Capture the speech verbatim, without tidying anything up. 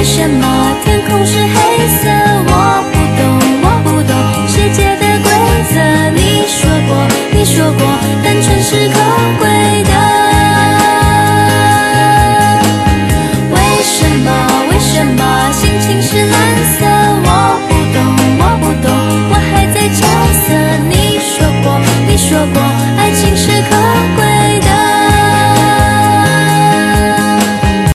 为什么天空是黑色？我不懂，我不懂世界的规则。你说过，你说过，单纯是可贵。